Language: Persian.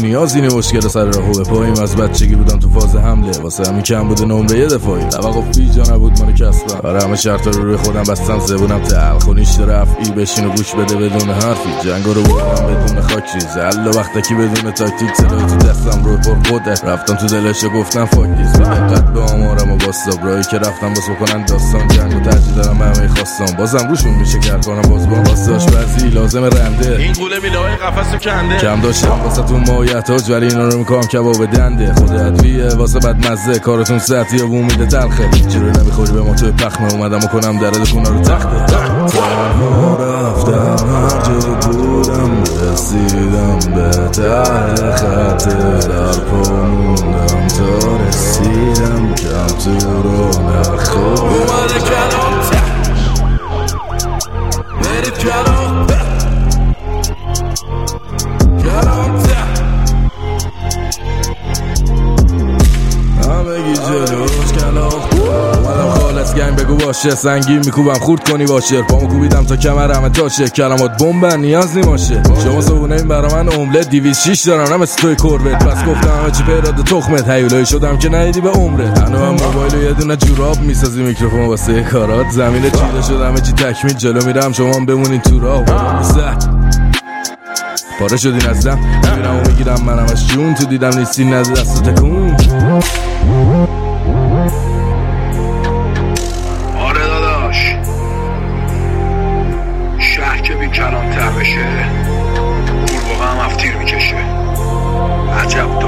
نیازی نی مشکل سر راهو به پاییم. از بچگی بودم تو فاز حمله، واسه همین کم بوده نمره یه دفاعی. توقفی جا نبود منو کسبم، برای همه شرطا رو روی خودم بستم، زبونم تلخ و نیشت رفعی. بشین و گوش بده بدون حرفی، جنگا رو بردم بدون خاک ریز. الا وقتکی بدون تاکتیک، صدای تو دستم روی پر قدرت. رفتم تو دلش گفتم فاک دیز، دقت به آمارم و باستاب. راهی که رفتم باز بکنن داستان، جنگو ترجیح دارم به همه خواستم. بازم روشون میشه کار کنم باز با واساش بعضی لازم رنده. این قوله میلای قفسو کنده، کم داشتم واسه تو مایحتاج، ولی اینا رو میکنم کباب دنده. خود ادویه واسه بدمزه، کارتون سطحی و میده تلخه. چرا نمیخوری به ما توی پخمه، اومدم و کنم درد خونه رو تخته. تنها رفتم هر جا بودم، رسیدم به ته خط در پا موندم تا رسیدم. کم تو رو نخور اومده کلام ته برید کلام کلام ته همگی جلوش کلام. اومدم خالص گنگ بگو باشه، سنگین میکوبم خورد کنی باشه. پامو کوبیدم تا کمر همه تاشه، کلمات بمبن نیاز نیماشه. شما صبونه این برا من املت 206 دارم نه مثل توی کروت. پس گفتم همه چی پیراده تخمت، هیولایی شدم که ندیدی به عمرت. هنو هم موبایل و یه دونه جوراب میسازی، میکروفون واسه کارات. زمین چیده شد همه چی تکمیل، جلو میرم شما هم بمونین تو راه. پاره شدین از دم، میرم و میگیرم منم از جون. تو دیدم نیستی نده دست تکون. آره داداش، شهر که بی کلان ته بشه، گورباغه هم افتیر میکشه. عجب